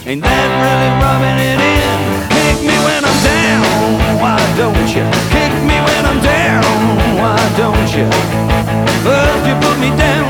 Ain't that really rubbing it in? Kick me when I'm down, why don't you? Kick me when I'm down, why don't you? First you put me down,